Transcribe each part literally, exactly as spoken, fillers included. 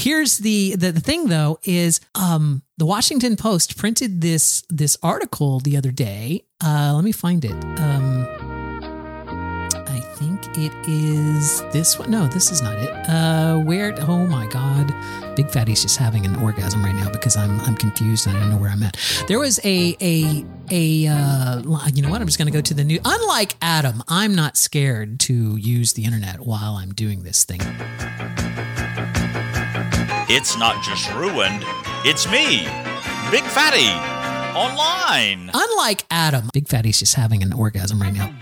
here's the, the the thing though is um the Washington Post printed this this article the other day. Uh, let me find it. Um, I think it is this one. No, this is not it. Uh, where? Oh my God, Big Fatty's just having an orgasm right now because I'm I'm confused and I don't know where I'm at. There was a a a uh, you know what? I'm just going to go to the new. Unlike Adam, I'm not scared to use the internet while I'm doing this thing. It's not just ruined, it's me, Big Fatty, online. Unlike Adam, Big Fatty's just having an orgasm right now.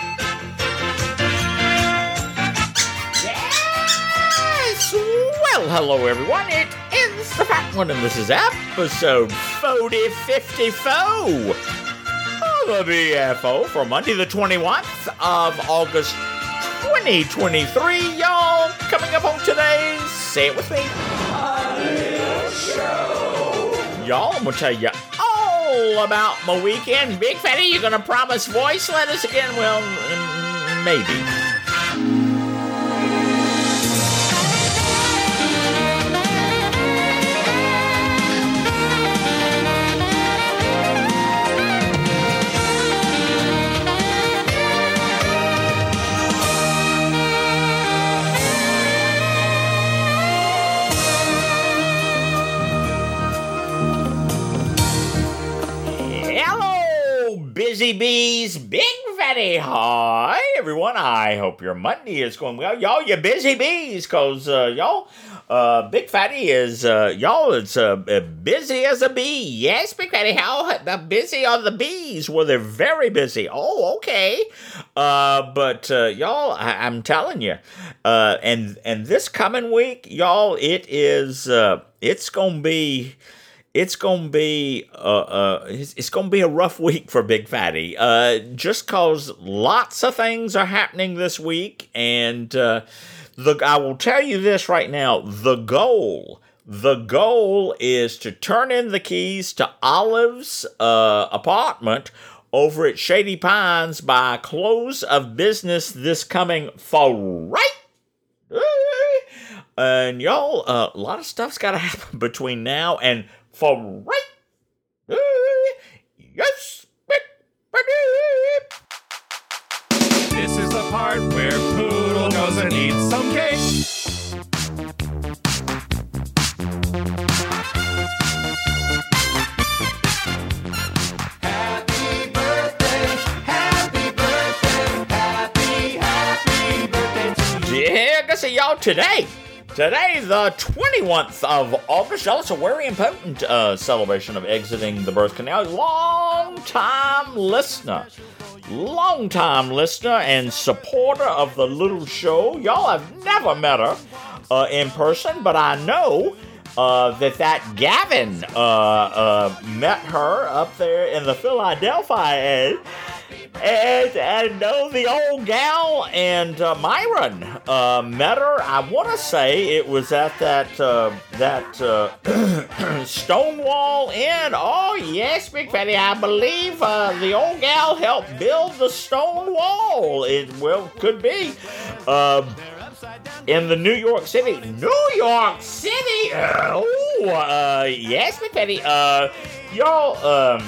Yes! Well, hello everyone, it is the Fat One, and this is episode forty fifty-four of the B F O for Monday the twenty-first of August twenty twenty-three. Y'all, coming up on today's, say it with me, show. Y'all, I'm gonna tell you all about my weekend. Big Fatty, you gonna promise voice letters again? Well, mm, maybe. Busy Bees, Big Fatty. Hi, everyone. I hope your Monday is going well. Y'all, you busy bees, because, uh, y'all, uh, Big Fatty is, uh, y'all, it's uh, busy as a bee. Yes, Big Fatty, how the busy are the bees? Well, they're very busy. Oh, okay. Uh, but, uh, y'all, I- I'm telling you, uh, and, and this coming week, y'all, it is, uh, it's going to be... It's gonna be uh, uh it's, it's gonna be a rough week for Big Fatty. Uh, just cause lots of things are happening this week, and uh, the I will tell you this right now: the goal, the goal is to turn in the keys to Olive's uh, apartment over at Shady Pines by close of business this coming Friday. And y'all, uh, a lot of stuff's got to happen between now and for right. Yes. This is the part where Poodle goes and eats some cake. Happy birthday, happy birthday, happy, happy birthday to you. Yeah, I guess y'all today. Today, the twenty-first of August, y'all, it's a very important uh, celebration of exiting the birth canal. Long-time listener, long-time listener and supporter of the little show. Y'all, I've never met her uh, in person, but I know uh, that that Gavin uh, uh, met her up there in the Philadelphia area. And I know the old gal and uh, Myron uh, met her. I want to say it was at that uh, that uh, Stonewall Inn. Oh yes, Big Fatty. I believe uh, the old gal helped build the stone wall. It well could be uh, in the New York City. New York City. Oh uh, yes, Big Fatty. Uh, y'all. Um,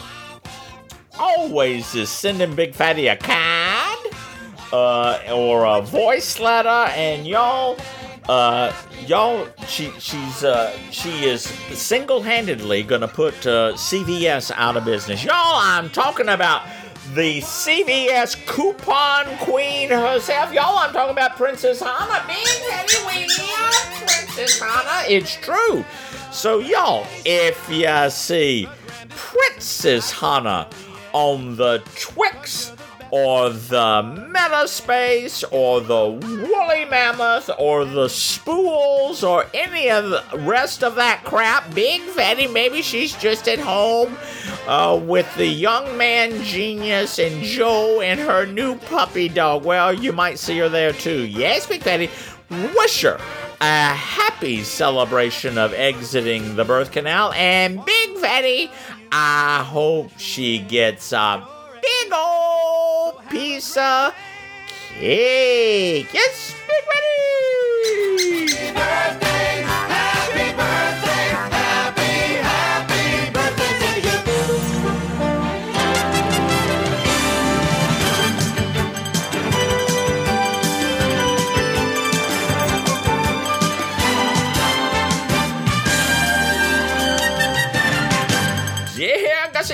Always is sending Big Fatty a card uh, or a voice letter, and y'all, uh, y'all, she she's uh, she is single-handedly gonna put uh, C V S out of business. Y'all, I'm talking about the C V S coupon queen herself. Y'all, I'm talking about Princess Hannah. Big Fatty, we love Princess Hannah. It's true. So y'all, if you see Princess Hannah on the Twix or the Metaspace or the Woolly Mammoth or the Spools or any of the rest of that crap, Big Fatty, maybe she's just at home uh, with the young man genius and Joe and her new puppy dog. Well, you might see her there too. Yes, Big Fatty, wish her a happy celebration of exiting the birth canal, and Big Fatty, I hope she gets a big old piece of cake. Yes, Big Fatty! Happy birthday,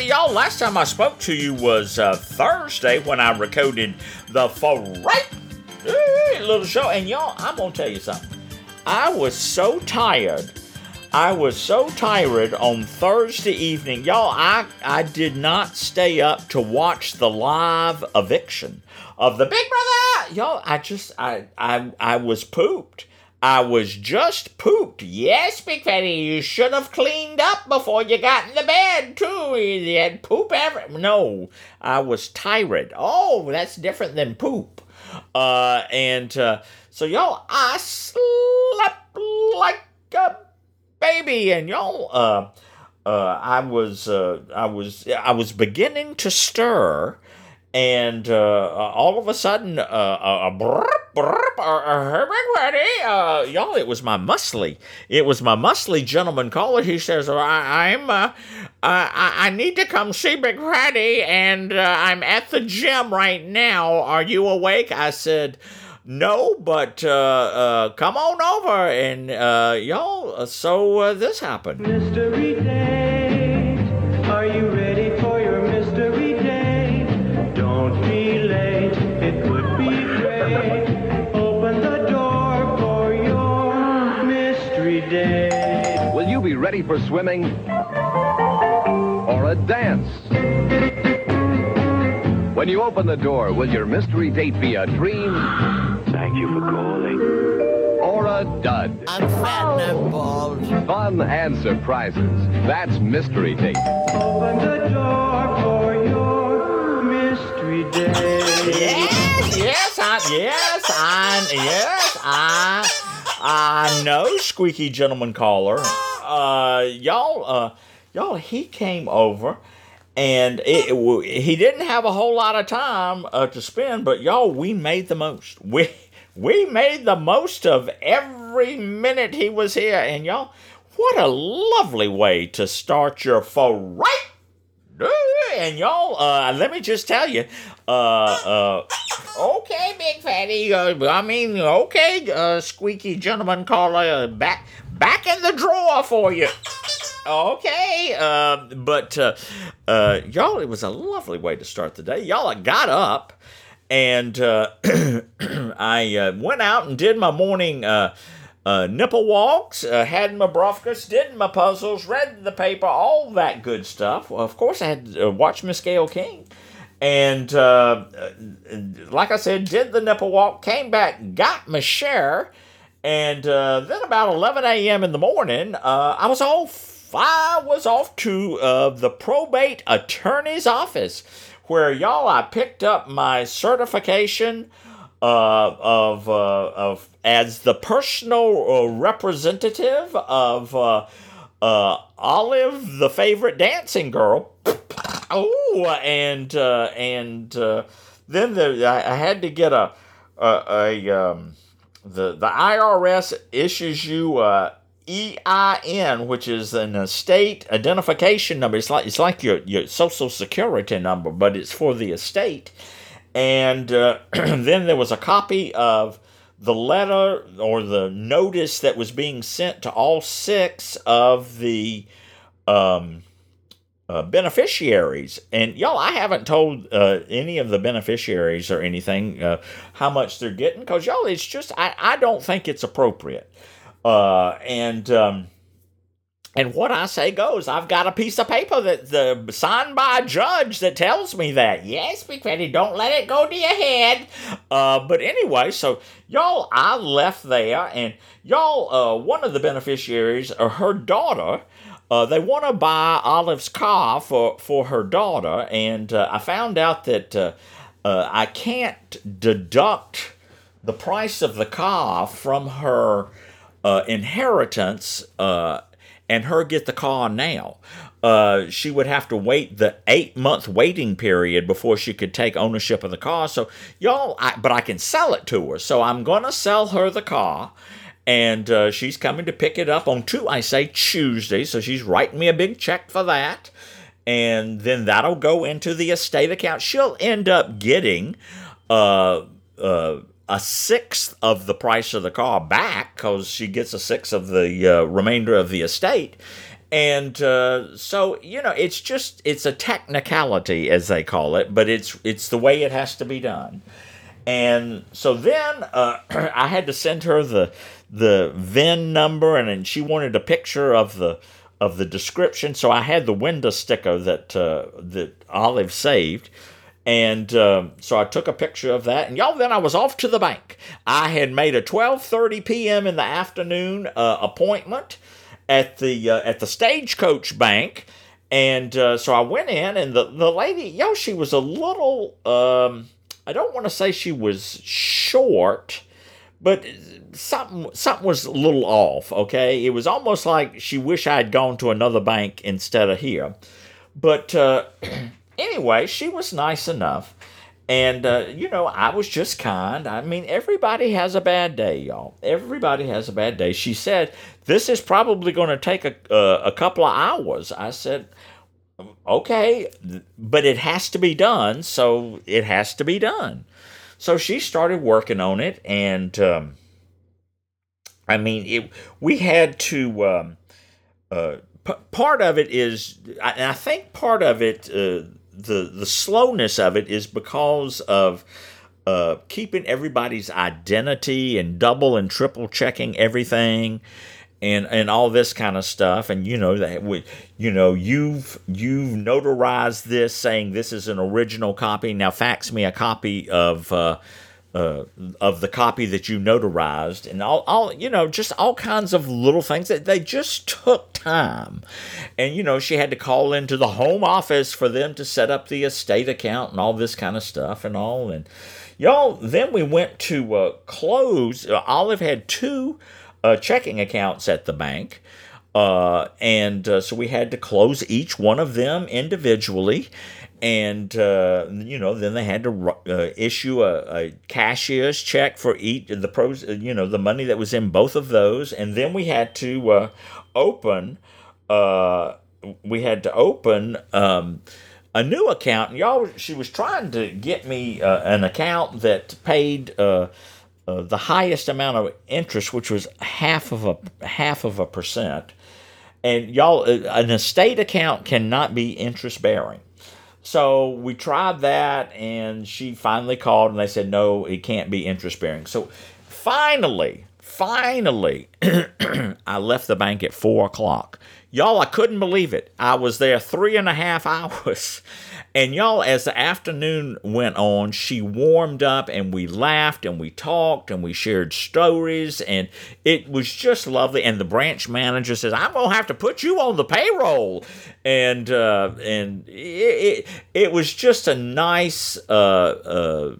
y'all, last time I spoke to you was uh, Thursday when I recorded the Fright little show. And y'all, I'm going to tell you something. I was so tired. I was so tired on Thursday evening. Y'all, I, I did not stay up to watch the live eviction of the Big Brother. Y'all, I just, I, I, I was pooped. I was just pooped. Yes, Big Fatty, you should have cleaned up before you got in the bed, too. You had poop every... No, I was tired. Oh, that's different than poop. Uh, and uh, so, y'all, I slept like a baby. And, y'all, uh, uh, I was, uh, I was, I was beginning to stir. And uh, all of a sudden, uh, uh, burp, burp, uh, uh, uh, y'all, it was my muscly. It was my muscly gentleman caller. He says, oh, I, I'm, uh, I, I need to come see Big Fatty, and uh, I'm at the gym right now. Are you awake? I said, no, but uh, uh, come on over. And uh, y'all, so uh, this happened. Mystery Day, are you ready for your mystery day? Don't be late, it would be great. Open the door for your mystery day. Will you be ready for swimming or a dance? When you open the door, will your mystery date be a dream? Thank you for calling. Or a dud? I'm fat and I'm bald. Fun and surprises. That's Mystery Date. Open the door for your mystery day. Yes, yes, I, yes, I, yes, I, I know, squeaky gentleman caller. Uh, y'all, uh, y'all, he came over, and it, it, he didn't have a whole lot of time uh, to spend, but y'all, we made the most. We, we made the most of every minute he was here, and y'all, what a lovely way to start your Fright. And y'all, uh, let me just tell you, uh, uh, okay, Big Fatty, uh, I mean, okay, uh, squeaky gentleman caller, uh, back, back in the drawer for you. Okay, uh, but, uh, uh, y'all, it was a lovely way to start the day. Y'all, I got up, and, uh, I, uh, went out and did my morning, uh, Uh, nipple walks, uh, had my breakfast, did my puzzles, read the paper, all that good stuff. Well, of course, I had to uh, watch Miss Gayle King. And uh, like I said, did the nipple walk, came back, got my share. And uh, then about eleven a.m. in the morning, uh, I was off. I was off to uh, the probate attorney's office, where, y'all, I picked up my certification Uh, of uh, of as the personal uh, representative of uh, uh, Olive, the favorite dancing girl. Oh, and uh, and uh, then the, I, I had to get a a, a um, the the I R S issues you uh, E I N, which is an estate identification number. It's like it's like your your social security number, but it's for the estate. And uh, then there was a copy of the letter or the notice that was being sent to all six of the um, uh, beneficiaries. And y'all, I haven't told uh, any of the beneficiaries or anything uh, how much they're getting, because y'all, it's just, I, I don't think it's appropriate. Uh, and... Um, And what I say goes. I've got a piece of paper that the signed by a judge that tells me that. Yes, Big Fatty, don't let it go to your head. Uh, but anyway, so y'all, I left there, and y'all, uh, one of the beneficiaries, uh, her daughter, uh, they want to buy Olive's car for, for her daughter, and uh, I found out that uh, uh, I can't deduct the price of the car from her uh, inheritance uh and her get the car now. Uh, she would have to wait the eight-month waiting period before she could take ownership of the car. So, y'all, I, but I can sell it to her. So I'm going to sell her the car, and uh, she's coming to pick it up on, two, I say Tuesday, so she's writing me a big check for that. And then that'll go into the estate account. She'll end up getting uh, uh, a sixth of the price of the car back, because she gets a sixth of the uh, remainder of the estate. And uh, so, you know, it's just, it's a technicality, as they call it, but it's it's the way it has to be done. And so then uh, I had to send her the the V I N number, and then she wanted a picture of the of the description. So I had the window sticker that uh, that Olive saved. And uh, so I took a picture of that, and y'all, then I was off to the bank. I had made a twelve thirty p.m. in the afternoon uh, appointment at the uh, at the Stagecoach Bank, and uh, so I went in, and the, the lady, yo, she was a little, um, I don't want to say she was short, but something something was a little off, okay? It was almost like she wished I had gone to another bank instead of here. But uh, anyway, she was nice enough. And, uh, you know, I was just kind. I mean, everybody has a bad day, y'all. Everybody has a bad day. She said, this is probably going to take a, uh, a couple of hours. I said, okay, but it has to be done, so it has to be done. So she started working on it, and, um, I mean, it, we had to, um, uh, p- part of it is, and I think part of it, uh, the the slowness of it is because of uh, keeping everybody's identity and double and triple checking everything, and and all this kind of stuff. And you know that we, you know you've you've notarized this saying this is an original copy. Now fax me a copy of uh, uh, of the copy that you notarized, and all all you know just all kinds of little things that they just took time. And, you know, she had to call into the home office for them to set up the estate account and all this kind of stuff and all. And, y'all, then we went to uh, close. Uh, Olive had two uh, checking accounts at the bank. Uh, and uh, so we had to close each one of them individually. And, uh, you know, then they had to uh, issue a, a cashier's check for each of the pros, you know, the money that was in both of those. And then we had to uh, open, uh, we had to open um, a new account. And y'all, she was trying to get me uh, an account that paid uh, uh, the highest amount of interest, which was half of a half of a percent. And y'all, an estate account cannot be interest bearing. So we tried that, and she finally called, and they said, no, it can't be interest-bearing. So finally, finally, I left the bank at four o'clock. Y'all, I couldn't believe it. I was there three and a half hours. And y'all, as the afternoon went on, she warmed up, and we laughed, and we talked, and we shared stories, and it was just lovely. And the branch manager says, I'm going to have to put you on the payroll. And uh, and it, it, it was just a nice uh, uh,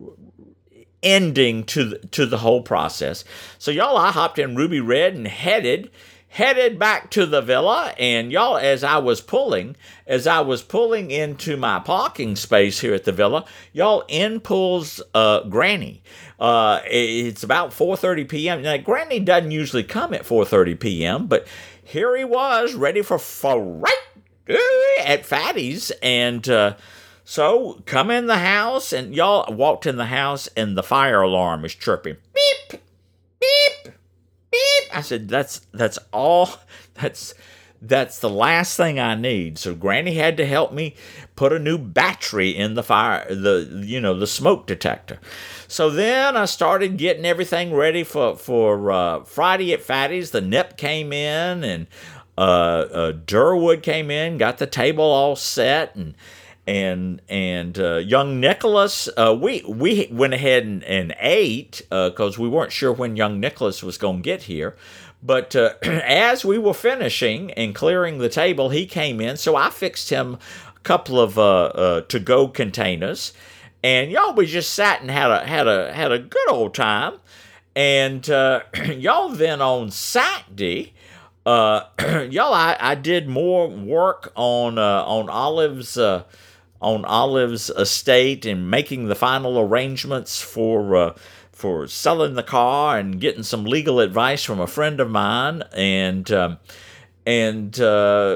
ending to the, to the whole process. So, y'all, I hopped in Ruby Red and headed headed back to the villa. And y'all, as I was pulling, as I was pulling into my parking space here at the villa, y'all, in pulls uh, Granny. Uh, it's about four thirty p.m. Now, Granny doesn't usually come at four thirty p.m., but here he was, ready for fright at Fatty's. And uh, so come in the house, and y'all walked in the house, and the fire alarm is chirping. Beep, beep, beep. I said, that's that's all. That's that's the last thing I need. So Granny had to help me put a new battery in the fire, the you know the smoke detector. So then I started getting everything ready for for uh, Friday at Fatty's. The Nip came in, and uh, uh, Durwood came in, got the table all set, and. And and uh, young Nicholas, uh, we we went ahead and, and ate because uh, we weren't sure when young Nicholas was going to get here. But uh, as we were finishing and clearing the table, he came in. So I fixed him a couple of uh, uh, to-go containers, and y'all, we just sat and had a had a had a good old time. And uh, y'all, then on Saturday, uh, y'all, I, I did more work on uh, on Olive's. Uh, on Olive's estate and making the final arrangements for uh, for selling the car and getting some legal advice from a friend of mine. And um, and uh,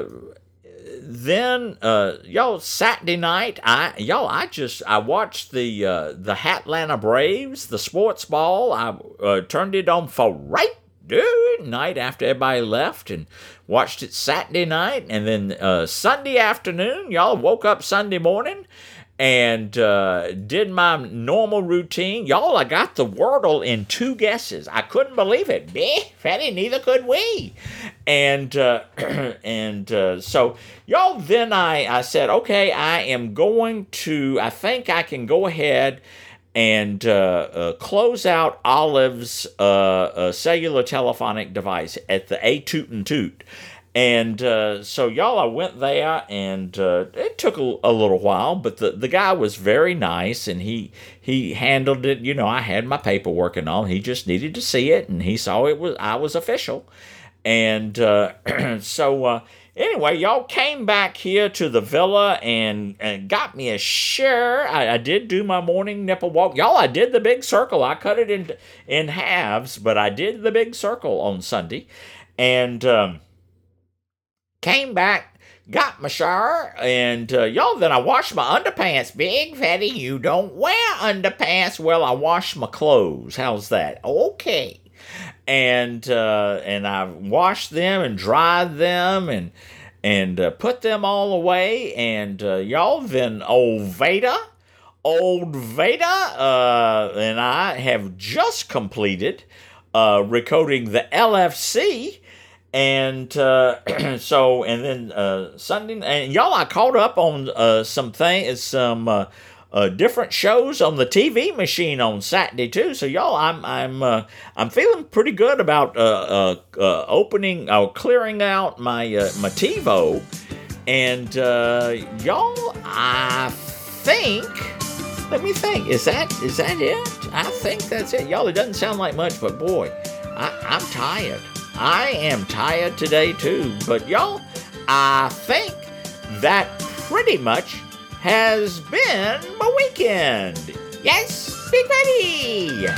then uh, y'all, Saturday night, I y'all I just I watched the uh, the Hatlanta Braves, the sports ball. I uh, turned it on for right dude, night after everybody left, and watched it Saturday night, and then uh, Sunday afternoon, y'all woke up Sunday morning and uh, did my normal routine. Y'all, I got the Wordle in two guesses. I couldn't believe it. Big Fatty, neither could we. And uh, and uh, so, y'all, then I, I said, okay, I am going to, I think I can go ahead and uh, uh, close out Olive's uh, uh, cellular telephonic device at the A Toot and Toot. And uh, so, y'all, I went there, and uh, it took a, a little while, but the, the guy was very nice, and he he handled it. You know, I had my paperwork and all. He just needed to see it, and he saw it was I was official. And uh, so, uh, anyway, y'all came back here to the villa and, and got me a share. I, I did do my morning nipple walk. Y'all, I did the big circle. I cut it in, in halves, but I did the big circle on Sunday. And um, came back, got my shower, and uh, y'all, then I washed my underpants. Big Fatty, you don't wear underpants. Well, I washed my clothes. How's that? Okay. And uh, and I washed them and dried them and and uh, put them all away. And uh, y'all, then old Veda, old Veda, uh, and I have just completed uh, recoding the L F C. And uh, so, and then uh, Sunday, and y'all, I caught up on uh, some things, some uh, uh, different shows on the T V machine on Saturday too. So, y'all, I'm I'm uh, I'm feeling pretty good about uh, uh, uh, opening, uh, clearing out my uh, my TiVo, and uh, y'all, I think. Let me think. Is that is that it? I think that's it, y'all. It doesn't sound like much, but boy, I, I'm tired. I am tired today too, but y'all, I think that pretty much has been my weekend. Yes, Big Fatty!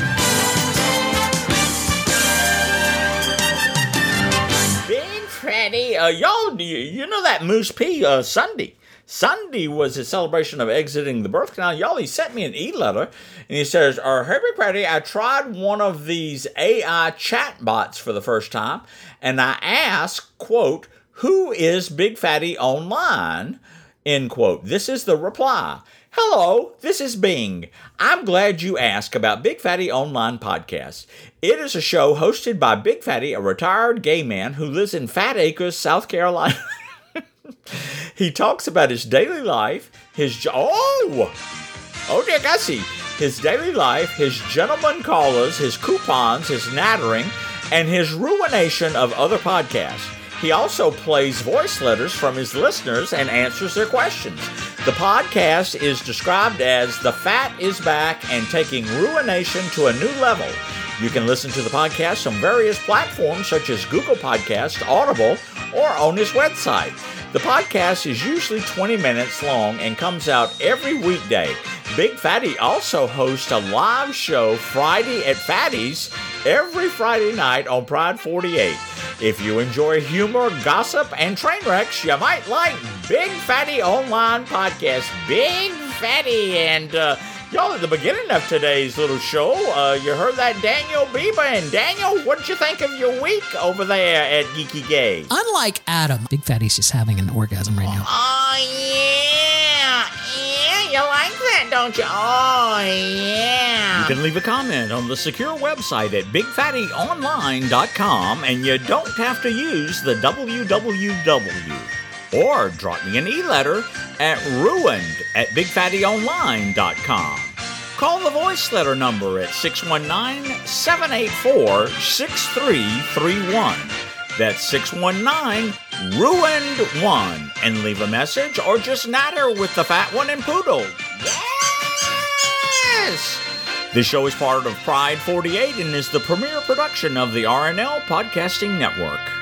Big Fatty, uh, y'all, you, you know that Moose P uh, Sunday? Sunday was his celebration of exiting the birth canal. Y'all, he sent me an e-letter, and he says, uh, hey, Big Fatty, I tried one of these A I chatbots for the first time, and I asked, quote, who is Big Fatty Online, end quote. This is the reply. Hello, this is Bing. I'm glad you asked about Big Fatty Online Podcast. It is a show hosted by Big Fatty, a retired gay man who lives in Fat Acres, South Carolina. He talks about his daily life, his jo- oh, oh dear Gussie, his daily life, his gentleman callers, his coupons, his nattering, and his ruination of other podcasts. He also plays voice letters from his listeners and answers their questions. The podcast is described as The Fat is Back and taking ruination to a new level. You can listen to the podcast on various platforms such as Google Podcasts, Audible, or on his website. The podcast is usually twenty minutes long and comes out every weekday. Big Fatty also hosts a live show Friday at Fatty's every Friday night on Pride forty-eight. If you enjoy humor, gossip, and train wrecks, you might like Big Fatty Online Podcast. Big Fatty, and uh, y'all, at the beginning of today's little show, uh, you heard that Daniel Bieber. And Daniel, what'd you think of your week over there at Geeky Gay? Unlike Adam, Big Fatty's just having an orgasm right now. Oh, yeah. Yeah, you like that, don't you? Oh, yeah. You can leave a comment on the secure website at big fatty online dot com, and you don't have to use the w w w. Or drop me an e-letter at ruined at big fatty online dot com. Call the voice letter number at six one nine, seven eight four, six three three one. That's six one nine, ruined one. And leave a message or just natter with the fat one and Poodle. Yes! This show is part of Pride forty-eight and is the premier production of the R N L Podcasting Network.